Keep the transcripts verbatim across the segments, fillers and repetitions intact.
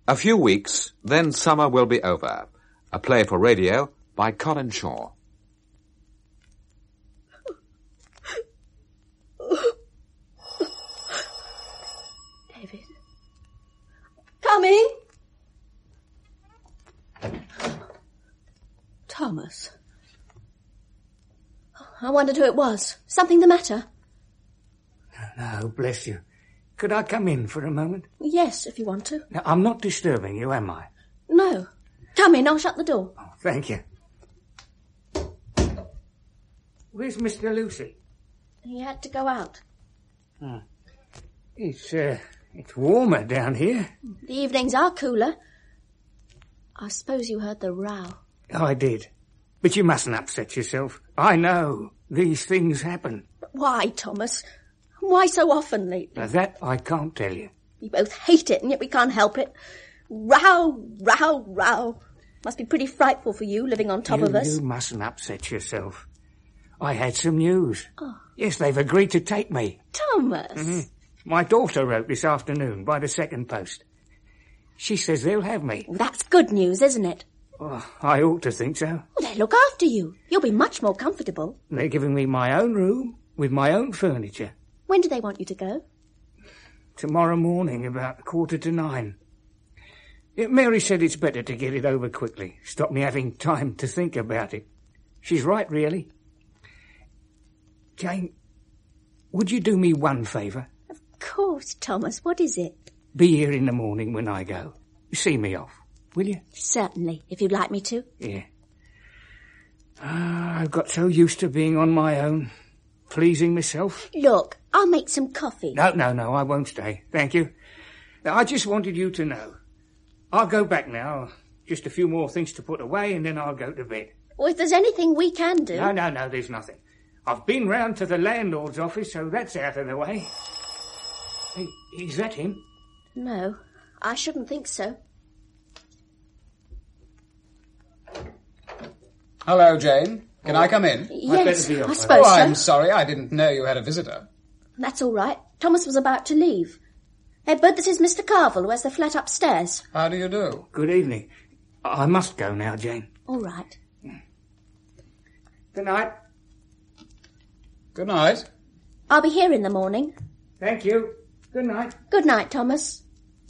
A few weeks, then summer will be over. A play for radio by Colin Shaw. David. Coming! Thomas. I wondered who it was. Something the matter? No, bless you. Could I come in for a moment? Yes, if you want to. Now, I'm not disturbing you, am I? No. Come in, I'll shut the door. Oh, thank you. Where's Mister Lucy? He had to go out. Hmm. It's, uh, it's warmer down here. The evenings are cooler. I suppose you heard the row. I did. But you mustn't upset yourself. I know. These things happen. But why, Thomas? Why so often lately? Now that I can't tell you. We both hate it, and yet we can't help it. Row, row, row. Must be pretty frightful for you, living on top you, of us. You mustn't upset yourself. I had some news. Oh. Yes, they've agreed to take me. Thomas! Mm-hmm. My daughter wrote this afternoon by the second post. She says they'll have me. Well, that's good news, isn't it? Oh, I ought to think so. Well, they look after you. You'll be much more comfortable. They're giving me my own room with my own furniture. When do they want you to go? Tomorrow morning, about a quarter to nine. Yeah, Mary said it's better to get it over quickly. Stop me having time to think about it. She's right, really. Jane, would you do me one favour? Of course, Thomas. What is it? Be here in the morning when I go. See me off, will you? Certainly, if you'd like me to. Yeah. Ah, I've got so used to being on my own, pleasing myself. Look, I'll make some coffee. No, no, no, I won't stay. Thank you. I just wanted you to know. I'll go back now. Just a few more things to put away and then I'll go to bed. Well, if there's anything we can do... No, no, no, there's nothing. I've been round to the landlord's office, so that's out of the way. Hey, is that him? No, I shouldn't think so. Hello, Jane. Can oh. I come in? Yes, I, I suppose oh, so. I'm sorry. I didn't know you had a visitor. That's all right. Thomas was about to leave. Edward, this is Mister Carville, who has the flat upstairs. How do you do? Good evening. I must go now, Jane. All right. Good night. Good night. I'll be here in the morning. Thank you. Good night. Good night, Thomas.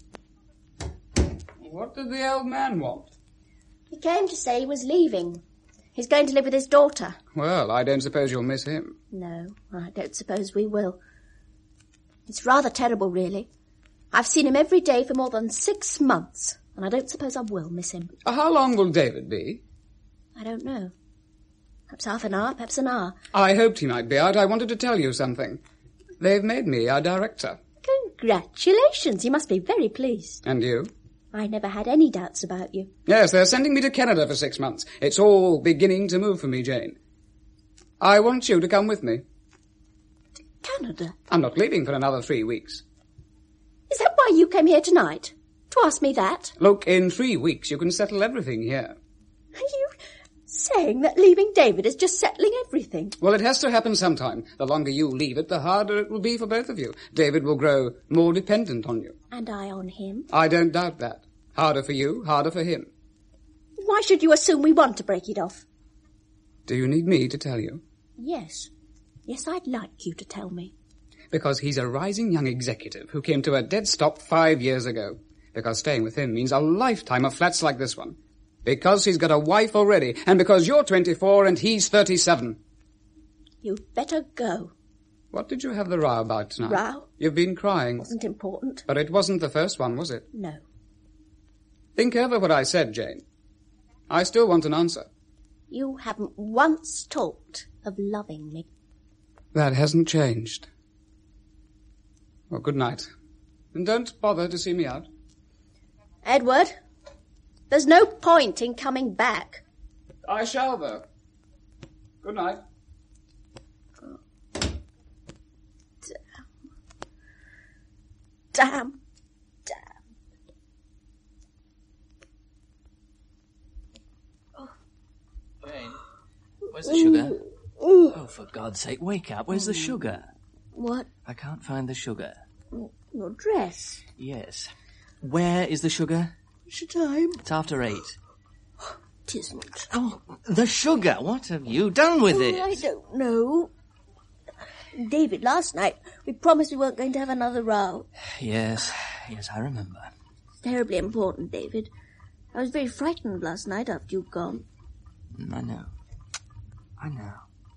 What did the old man want? He came to say he was leaving. He's going to live with his daughter. Well, I don't suppose you'll miss him. No, I don't suppose we will. It's rather terrible, really. I've seen him every day for more than six months, and I don't suppose I will miss him. Uh, how long will David be? I don't know. Perhaps half an hour, perhaps an hour. I hoped he might be out. I wanted to tell you something. They've made me our director. Congratulations. You must be very pleased. And you? I never had any doubts about you. Yes, they're sending me to Canada for six months. It's all beginning to move for me, Jane. I want you to come with me. To Canada? I'm not leaving for another three weeks. Is that why you came here tonight? To ask me that? Look, in three weeks you can settle everything here. Are you saying that leaving David is just settling everything? Well, it has to happen sometime. The longer you leave it, the harder it will be for both of you. David will grow more dependent on you. And I on him? I don't doubt that. Harder for you, harder for him. Why should you assume we want to break it off? Do you need me to tell you? Yes. Yes, I'd like you to tell me. Because he's a rising young executive who came to a dead stop five years ago. Because staying with him means a lifetime of flats like this one. Because he's got a wife already. And because you're twenty-four and he's thirty-seven. You'd better go. What did you have the row about tonight? Row? You've been crying. Wasn't important. But it wasn't the first one, was it? No. Think over what I said, Jane. I still want an answer. You haven't once talked of loving me. That hasn't changed. Well, good night. And don't bother to see me out. Edward, there's no point in coming back. I shall, though. Good night. Damn. Damn. Oh. Jane, where's the sugar? Oh, for God's sake, wake up. Where's the sugar? What? I can't find the sugar. Your dress. Yes. Where is the sugar? What's the time? It's after eight. It isn't. Oh, the sugar. What have you done with it? Oh, I don't know. David, last night we promised we weren't going to have another row. Yes, yes, I remember. It's terribly important, David. I was very frightened last night after you'd gone. I know. I know.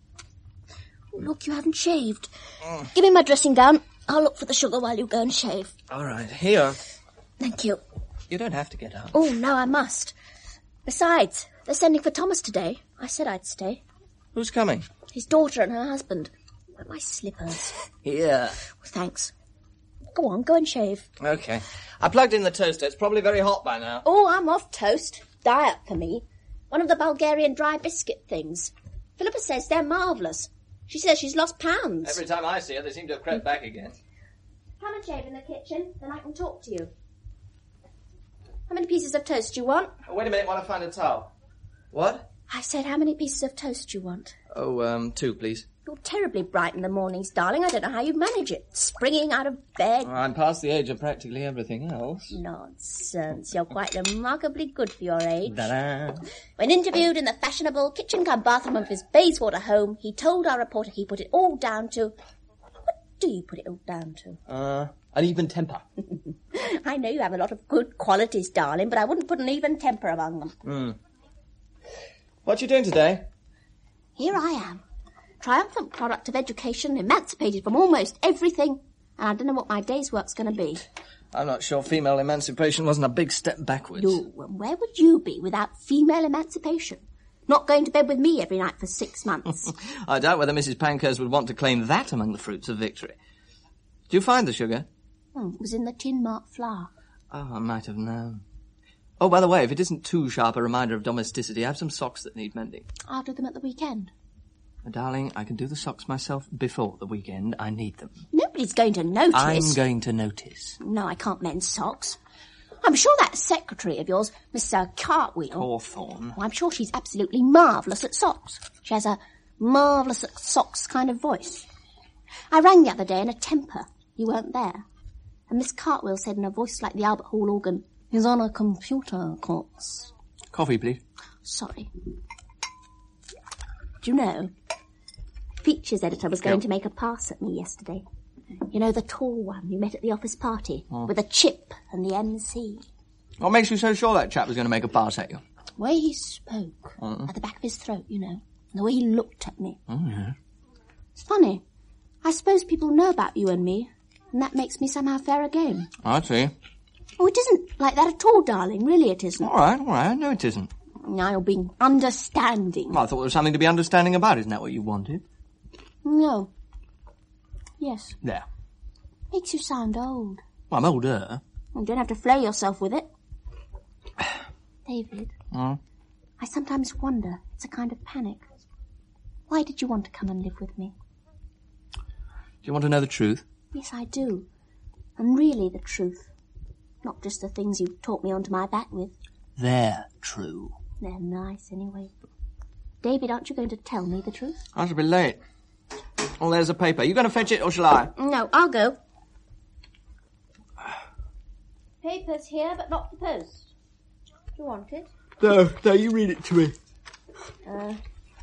Oh, look, you haven't shaved. Mm. Give me my dressing gown. I'll look for the sugar while you go and shave. All right, here. Thank you. You don't have to get up. Oh, no, I must. Besides, they're sending for Thomas today. I said I'd stay. Who's coming? His daughter and her husband. But my slippers. Here. Well, thanks. Go on, go and shave. Okay. I plugged in the toaster. It's probably very hot by now. Oh, I'm off toast. Diet for me. One of the Bulgarian dry biscuit things. Philippa says they're marvellous. She says she's lost pounds. Every time I see her, they seem to have crept back again. Come and shave in the kitchen, then I can talk to you. How many pieces of toast do you want? Oh, wait a minute, while I find a towel. What? I said, how many pieces of toast do you want? Oh, um, two, please. You're terribly bright in the mornings, darling. I don't know how you manage it. Springing out of bed. Oh, I'm past the age of practically everything else. Nonsense. You're quite remarkably good for your age. Ta-da. When interviewed in the fashionable kitchen-cum-bathroom of his Bayswater home, he told our reporter he put it all down to... What do you put it all down to? Uh, an even temper. I know you have a lot of good qualities, darling, but I wouldn't put an even temper among them. Mm. What you doing today? Here I am. Triumphant product of education, emancipated from almost everything, and I don't know what my day's work's going to be. I'm not sure female emancipation wasn't a big step backwards. No, and where would you be without female emancipation? Not going to bed with me every night for six months. I doubt whether Missus Pankhurst would want to claim that among the fruits of victory. Did you find the sugar? Oh, it was in the tin marked flour. Oh, I might have known. Oh, by the way, if it isn't too sharp a reminder of domesticity, I have some socks that need mending. I'll do them at the weekend. Darling, I can do the socks myself before the weekend. I need them. Nobody's going to notice. I'm going to notice. No, I can't mend socks. I'm sure that secretary of yours, Miss uh, Cartwheel... Hawthorne. Well, I'm sure she's absolutely marvellous at socks. She has a marvellous at socks kind of voice. I rang the other day in a temper. You weren't there. And Miss Cartwheel said in a voice like the Albert Hall organ, "He's on a computer course." Coffee, please. Sorry. Do you know... Features editor was going yep. to make a pass at me yesterday. You know, the tall one you met at the office party, oh. with the chip and the M C. What makes you so sure that chap was going to make a pass at you? The way he spoke, uh-uh. at the back of his throat, you know, and the way he looked at me. Oh, yeah. It's funny. I suppose people know about you and me, and that makes me somehow fair game. I see. Oh, it isn't like that at all, darling. Really, it isn't. All right, all right. No, it isn't. Now you're being understanding. Well, I thought there was something to be understanding about. Isn't that what you wanted? No. Yes. There. Makes you sound old. Well, I'm older. You don't have to flay yourself with it. David. Mm? I sometimes wonder. It's a kind of panic. Why did you want to come and live with me? Do you want to know the truth? Yes, I do. And really the truth. Not just the things you taught me onto my back with. They're true. They're nice, anyway. David, aren't you going to tell me the truth? I shall be late. Oh, there's a paper. You going to fetch it, or shall I? No, I'll go. Paper's here, but not the post. Do you want it? No, no, you read it to me. Uh,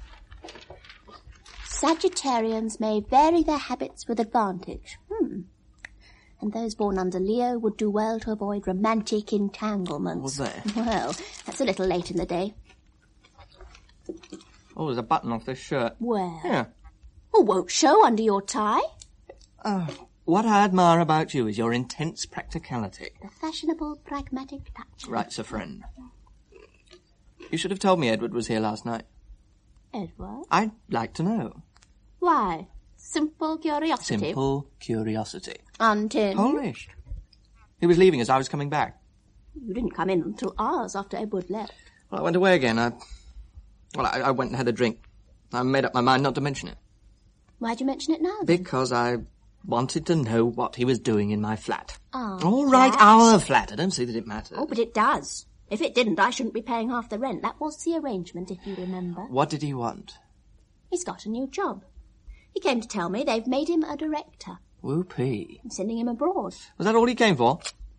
Sagittarians may vary their habits with advantage. Hmm. And those born under Leo would do well to avoid romantic entanglements. What's that? Well, that's a little late in the day. Oh, there's a button off this shirt. Where? Yeah. Oh, won't show under your tie. Oh, what I admire about you is your intense practicality. The fashionable, pragmatic touch. Writes a friend. You should have told me Edward was here last night. Edward? I'd like to know. Why? Simple curiosity. Simple curiosity. Until... Polished. He was leaving as I was coming back. You didn't come in until hours after Edward left. Well, I went away again. I... Well, I, I went and had a drink. I made up my mind not to mention it. Why'd you mention it now, then? Because I wanted to know what he was doing in my flat. Oh, All right, flat. our flat. I don't see that it matters. Oh, but it does. If it didn't, I shouldn't be paying half the rent. That was the arrangement, if you remember. What did he want? He's got a new job. He came to tell me they've made him a director. Whoopee. I'm sending him abroad. Was that all he came for?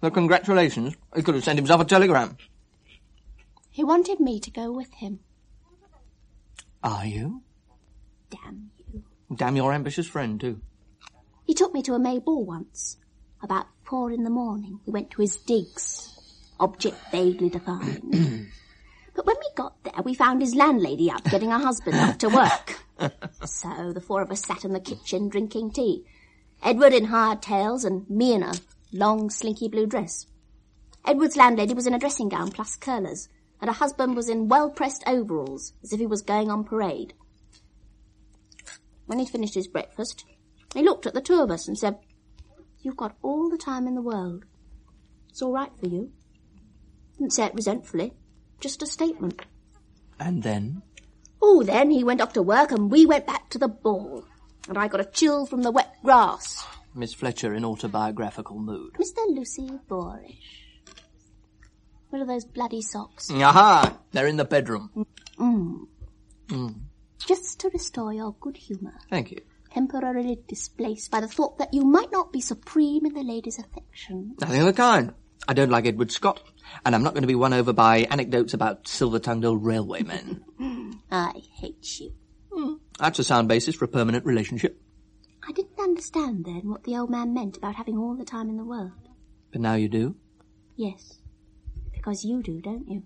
So congratulations. He could have sent himself a telegram. He wanted me to go with him. Are you? Damn you. Damn your ambitious friend, too. He took me to a May ball once. About four in the morning, we went to his digs. Object vaguely defined. But when we got there, we found his landlady out getting her husband off to work. So the four of us sat in the kitchen drinking tea. Edward in hard tails and me in a long, slinky blue dress. Edward's landlady was in a dressing gown plus curlers, and her husband was in well-pressed overalls, as if he was going on parade. When he'd finished his breakfast, he looked at the two of us and said, "You've got all the time in the world. It's all right for you." Didn't say it resentfully, just a statement. And then? Oh, then he went off to work and we went back to the ball. And I got a chill from the wet grass. Miss Fletcher in autobiographical mood. Mister Lucy Boorish. Where are those bloody socks? Aha! They're in the bedroom. Mm. Mm. Just to restore your good humour. Thank you. Temporarily displaced by the thought that you might not be supreme in the lady's affection. Nothing of the kind. I don't like Edward Scott, and I'm not going to be won over by anecdotes about silver-tongued old railwaymen. I hate you. Mm. That's a sound basis for a permanent relationship. I didn't understand then what the old man meant about having all the time in the world. But now you do? Yes. Because you do, don't you?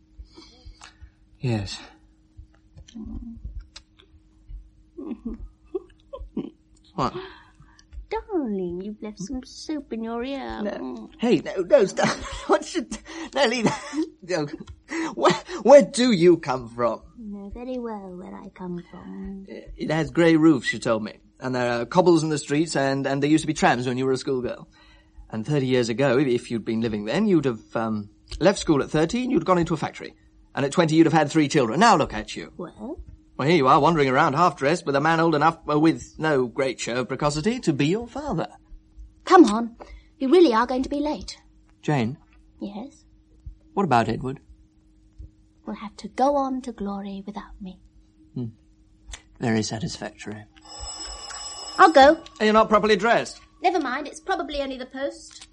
Yes. What? Darling, you've left some soap in your ear. No. Hey, no, no, stop. What should... No, leave no. Where, where do you come from? You know very well where I come from. It has grey roofs, you told me. And there are cobbles in the streets, and, and there used to be trams when you were a schoolgirl. And thirty years ago, if you'd been living then, you'd have um, left school at thirteen, you'd gone into a factory. And at twenty, you'd have had three children. Now look at you. Well? Well, here you are, wandering around half-dressed with a man old enough, uh, with no great show of precocity, to be your father. Come on. You really are going to be late. Jane? Yes? What about Edward? We'll have to go on to glory without me. Hmm. Very satisfactory. I'll go. Are you not properly dressed? Never mind, it's probably only the post.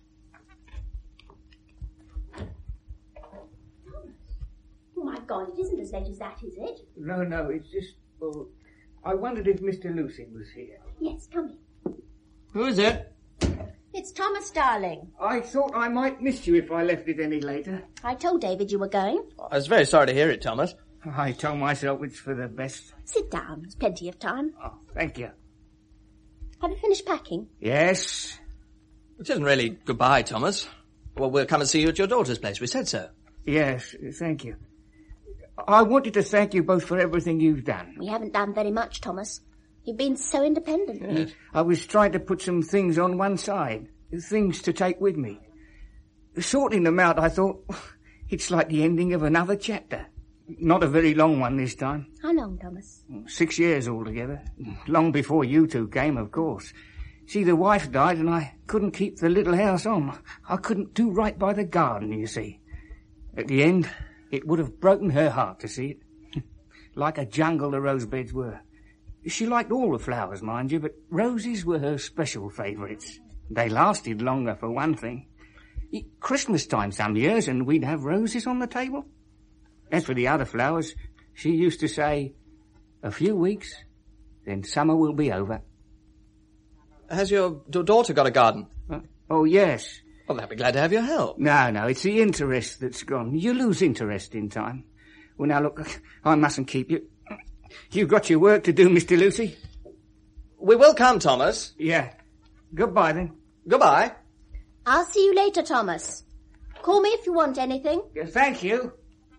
Oh, my God, it isn't as late as that, is it? No, no, it's just... Well, I wondered if Mister Lucy was here. Yes, come in. Who is it? It's Thomas, darling. I thought I might miss you if I left it any later. I told David you were going. I was very sorry to hear it, Thomas. I told myself it's for the best. Sit down, there's plenty of time. Oh, thank you. Have you finished packing? Yes. Which isn't really goodbye, Thomas. Well, we'll come and see you at your daughter's place. We said so. Yes, thank you. I wanted to thank you both for everything you've done. We haven't done very much, Thomas. You've been so independent. Yes. I was trying to put some things on one side, things to take with me. Sorting them out, I thought, it's like the ending of another chapter. Not a very long one this time. How long, Thomas? Six years altogether. Long before you two came, of course. See, the wife died and I couldn't keep the little house on. I couldn't do right by the garden, you see. At the end, it would have broken her heart to see it. Like a jungle the rose beds were. She liked all the flowers, mind you, but roses were her special favourites. They lasted longer, for one thing. Christmas time some years and we'd have roses on the table. As for the other flowers, she used to say, a few weeks, then summer will be over. Has your d- daughter got a garden? Uh, oh, yes. Well, they'll be glad to have your help. No, no, it's the interest that's gone. You lose interest in time. Well, now, look, I mustn't keep you. You've got your work to do, Mister Lucy. We will come, Thomas. Yeah. Goodbye, then. Goodbye. I'll see you later, Thomas. Call me if you want anything. Yeah, thank you.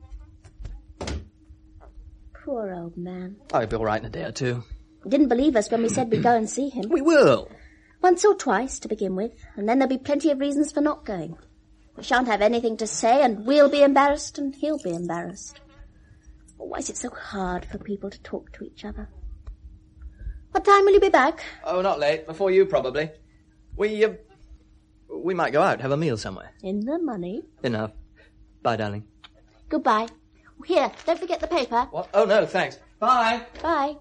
Poor old man. Oh, he'll be all right in a day or two. He didn't believe us when we said we'd go and see him. We will. Once or twice, to begin with, and then there'll be plenty of reasons for not going. We shan't have anything to say, and we'll be embarrassed, and he'll be embarrassed. Why is it so hard for people to talk to each other? What time will you be back? Oh, not late. Before you, probably. We, uh, we might go out, have a meal somewhere. In the money. Enough. Bye, darling. Goodbye. Here, don't forget the paper. What? Oh, no, thanks. Bye. Bye.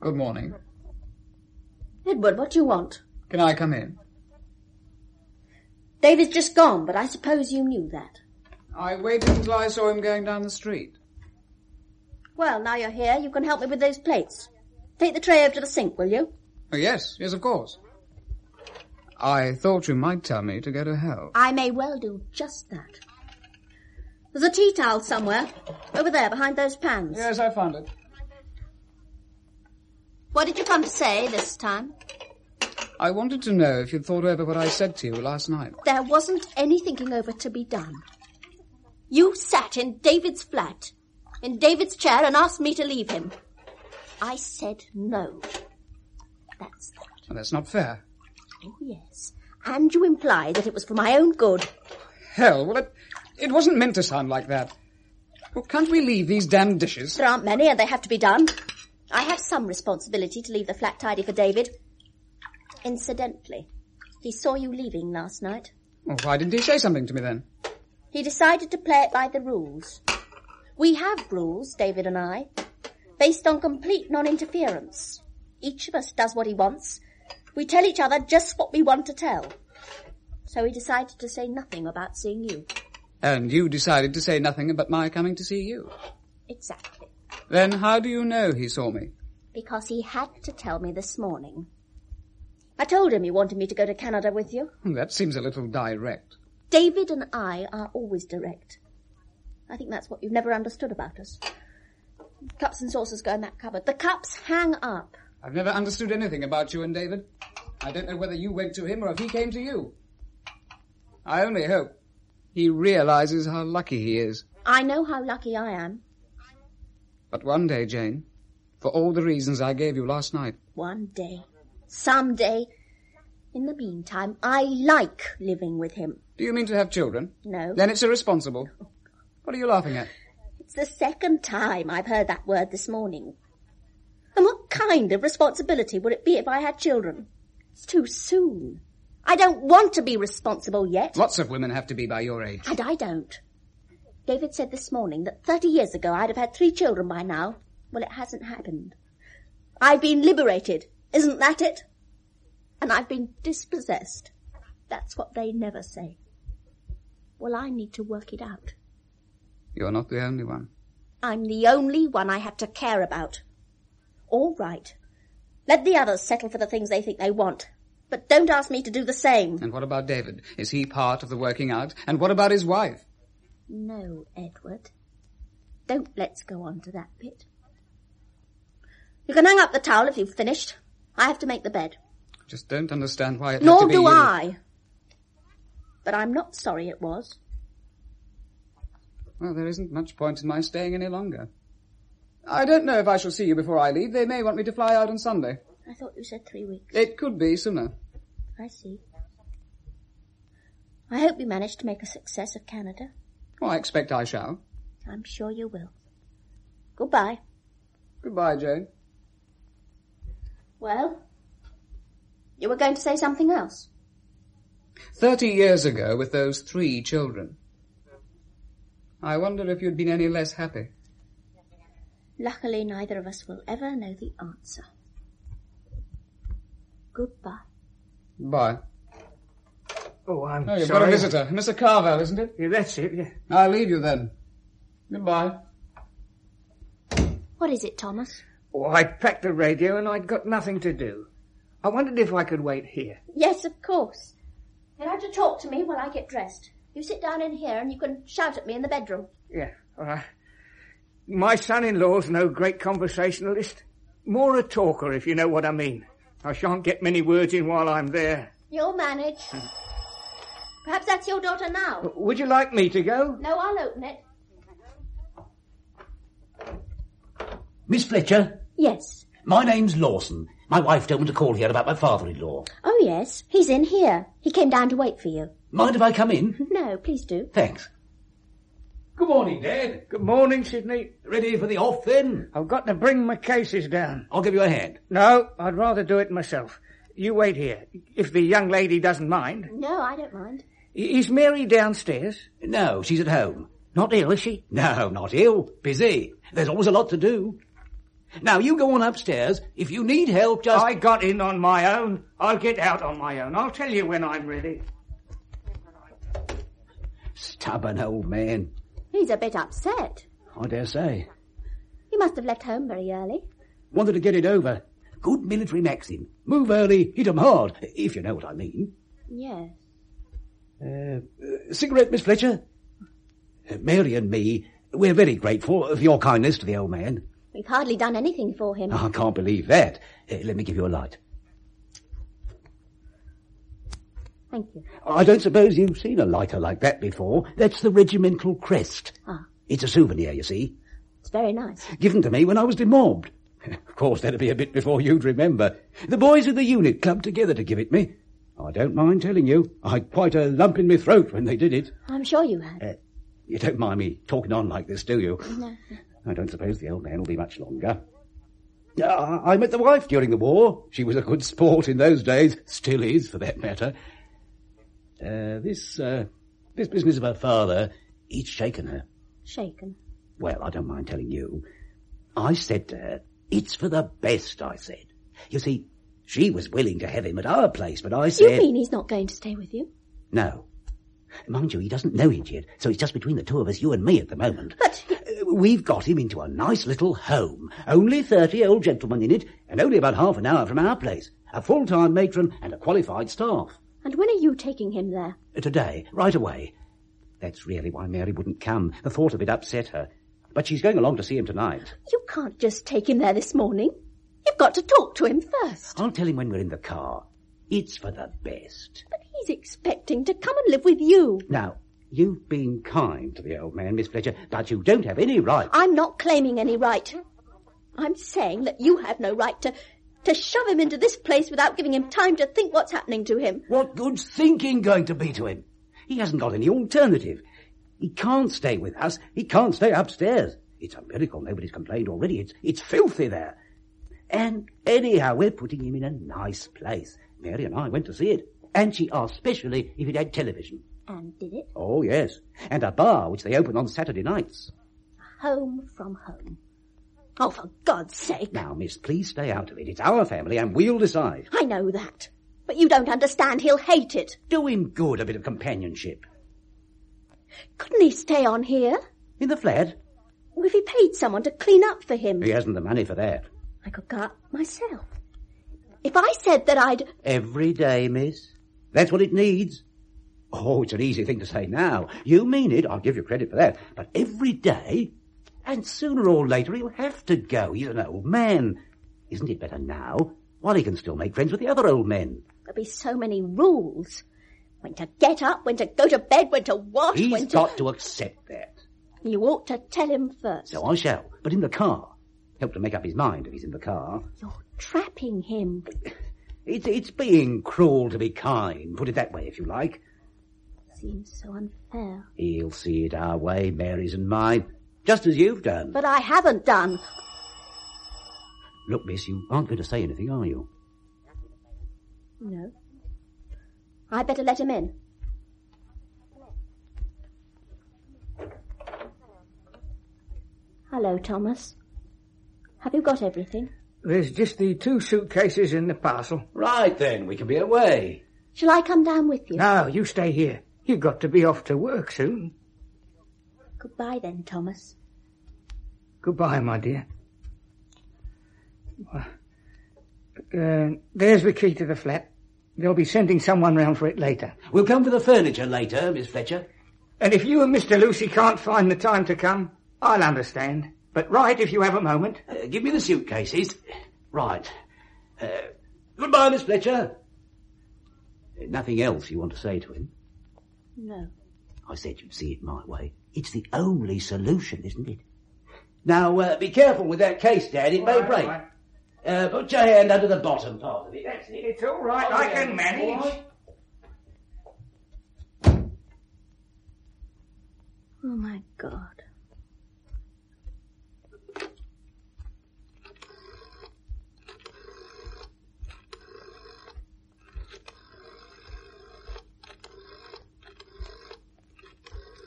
Good morning. Edward, what do you want? Can I come in? David's just gone, but I suppose you knew that. I waited until I saw him going down the street. Well, now you're here, you can help me with those plates. Take the tray over to the sink, will you? Oh, yes, yes, of course. I thought you might tell me to go to hell. I may well do just that. There's a tea towel somewhere, over there, behind those pans. Yes, I found it. What did you come to say this time? I wanted to know if you'd thought over what I said to you last night. There wasn't any thinking over to be done. You sat in David's flat, in David's chair, and asked me to leave him. I said no. That's that. Well, that's not fair. Oh, yes. And you implied that it was for my own good. Hell, well, it, it wasn't meant to sound like that. Well, can't we leave these damned dishes? There aren't many, and they have to be done. I have some responsibility to leave the flat tidy for David. Incidentally, he saw you leaving last night. Well, why didn't he say something to me then? He decided to play it by the rules. We have rules, David and I, based on complete non-interference. Each of us does what he wants. We tell each other just what we want to tell. So he decided to say nothing about seeing you. And you decided to say nothing about my coming to see you. Exactly. Then how do you know he saw me? Because he had to tell me this morning. I told him you wanted me to go to Canada with you. That seems a little direct. David and I are always direct. I think that's what you've never understood about us. Cups and saucers go in that cupboard. The cups hang up. I've never understood anything about you and David. I don't know whether you went to him or if he came to you. I only hope he realizes how lucky he is. I know how lucky I am. But one day, Jane, for all the reasons I gave you last night. One day. Some day. In the meantime, I like living with him. Do you mean to have children? No. Then it's irresponsible. What are you laughing at? It's the second time I've heard that word this morning. And what kind of responsibility would it be if I had children? It's too soon. I don't want to be responsible yet. Lots of women have to be by your age. And I don't. David said this morning that thirty years ago I'd have had three children by now. Well, it hasn't happened. I've been liberated. Isn't that it? And I've been dispossessed. That's what they never say. Well, I need to work it out. You're not the only one. I'm the only one I have to care about. All right. Let the others settle for the things they think they want. But don't ask me to do the same. And what about David? Is he part of the working out? And what about his wife? No, Edward. Don't let's go on to that bit. You can hang up the towel if you've finished. I have to make the bed. Just don't understand why it Nor had to be do you. I. But I'm not sorry it was. Well, there isn't much point in my staying any longer. I don't know if I shall see you before I leave. They may want me to fly out on Sunday. I thought you said three weeks. It could be sooner. I see. I hope you manage to make a success of Canada. Oh, I expect I shall. I'm sure you will. Goodbye. Goodbye, Jane. Well, you were going to say something else. Thirty years ago, with those three children, I wonder if you'd been any less happy. Luckily, neither of us will ever know the answer. Goodbye. Bye. Oh, I'm Oh, you've sorry. got a visitor. Mister Carvel, isn't it? Yeah, that's it, yeah. I'll leave you then. Goodbye. What is it, Thomas? Oh, I'd packed the radio and I'd got nothing to do. I wondered if I could wait here. Yes, of course. You'll have to talk to me while I get dressed. You sit down in here and you can shout at me in the bedroom. Yeah, all right. My son-in-law's no great conversationalist. More a talker, if you know what I mean. I shan't get many words in while I'm there. You'll manage. Perhaps that's your daughter now. Would you like me to go? No, I'll open it. Miss Fletcher, Yes. my name's Lawson. My wife told me to call here about my father-in-law. Oh, yes. He's in here. He came down to wait for you. Mind if I come in? No, please do. Thanks. Good morning, Dad. Good morning, Sidney. Ready for the off, then? I've got to bring my cases down. I'll give you a hand. No, I'd rather do it myself. You wait here, if the young lady doesn't mind. No, I don't mind. Is Mary downstairs? No, she's at home. Not ill, is she? No, not ill. Busy. There's always a lot to do. Now, you go on upstairs. If you need help, just... I got in on my own. I'll get out on my own. I'll tell you when I'm ready. Stubborn old man. He's a bit upset. I dare say. You must have left home very early. Wanted to get it over. Good military maxim. Move early, hit 'em hard, if you know what I mean. Yes. Uh, uh, cigarette, Miss Fletcher? Uh, Mary and me, we're very grateful for your kindness to the old man. We've hardly done anything for him. I can't believe that. Uh, let me give you a light. Thank you. I don't suppose you've seen a lighter like that before. That's the regimental crest. Ah. It's a souvenir, you see. It's very nice. Given to me when I was demobbed. Of course, that'd be a bit before you'd remember. The boys of the unit clubbed together to give it me. I don't mind telling you, I had quite a lump in my throat when they did it. I'm sure you had. Uh, you don't mind me talking on like this, do you? No. I don't suppose the old man will be much longer. Uh, I met the wife during the war. She was a good sport in those days. Still is, for that matter. Uh, this, uh, this business of her father, it's shaken her. Shaken? Well, I don't mind telling you. I said to her, it's for the best, I said. You see, she was willing to have him at our place, but I said... You mean he's not going to stay with you? No. Mind you, he doesn't know it yet, so it's just between the two of us, you and me at the moment. But... Uh, we've got him into a nice little home. Only thirty old gentlemen in it, and only about half an hour from our place. A full-time matron and a qualified staff. And when are you taking him there? Uh, today, right away. That's really why Mary wouldn't come. The thought of it upset her. But she's going along to see him tonight. You can't just take him there this morning. You've got to talk to him first. I'll tell him when we're in the car. It's for the best. But he's expecting to come and live with you. Now, you've been kind to the old man, Miss Fletcher, but you don't have any right... I'm not claiming any right. I'm saying that you have no right to... to shove him into this place without giving him time to think what's happening to him. What good's thinking going to be to him? He hasn't got any alternative. He can't stay with us. He can't stay upstairs. It's a miracle nobody's complained already. It's, it's filthy there. And anyhow, we're putting him in a nice place. Mary and I went to see it. And she asked specially if it had television. And did it? Oh, yes. And a bar, which they open on Saturday nights. Home from home. Oh, for God's sake. Now, miss, please stay out of it. It's our family and we'll decide. I know that. But you don't understand. He'll hate it. Do him good, a bit of companionship. Couldn't he stay on here? In the flat? Well, if he paid someone to clean up for him. He hasn't the money for that. I could go up myself. If I said that I'd... Every day, miss. That's what it needs. Oh, it's an easy thing to say now. You mean it, I'll give you credit for that. But every day... And sooner or later he'll have to go. He's an old man. Isn't it better now, while he can still make friends with the other old men? There'll be so many rules. When to get up, when to go to bed, when to wash, He's when to... got to accept that. You ought to tell him first. So I shall, but in the car. Help to make up his mind if he's in the car. You're trapping him. It's, it's being cruel to be kind. Put it that way, if you like. Seems so unfair. He'll see it our way, Mary's and mine. Just as you've done. But I haven't done. Look, miss, you aren't going to say anything, are you? No. I better let him in. Hello, Thomas. Have you got everything? There's just the two suitcases in the parcel. Right then, we can be away. Shall I come down with you? No, you stay here. You've got to be off to work soon. Goodbye then, Thomas. Goodbye, my dear. Uh, there's the key to the flat. They'll be sending someone round for it later. We'll come for the furniture later, Miss Fletcher. And if you and Mister Lucy can't find the time to come, I'll understand. But write if you have a moment. Uh, give me the suitcases. Right. Uh, goodbye, Miss Fletcher. Uh, nothing else you want to say to him? No. I said you'd see it my way. It's the only solution, isn't it? Now, uh, be careful with that case, Dad. It may Right, break. right. Uh, put your hand under the bottom part of it. That's it. It's all right. I can manage. Oh, my God.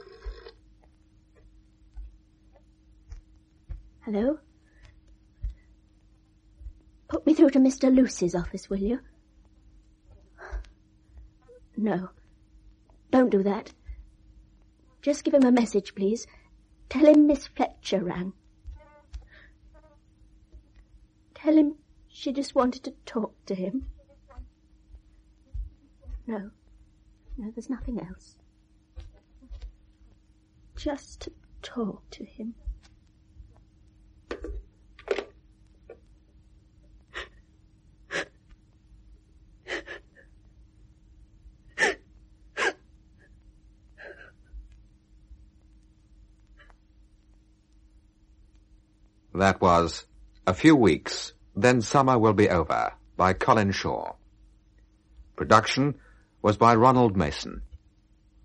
Hello? through to Mister Luce's office, will you? No. Don't do that. Just give him a message, please. Tell him Miss Fletcher rang. Tell him she just wanted to talk to him. No. No, there's nothing else. Just to talk to him. That was A Few Weeks, Then Summer Will Be Over by Colin Shaw. Production was by Ronald Mason.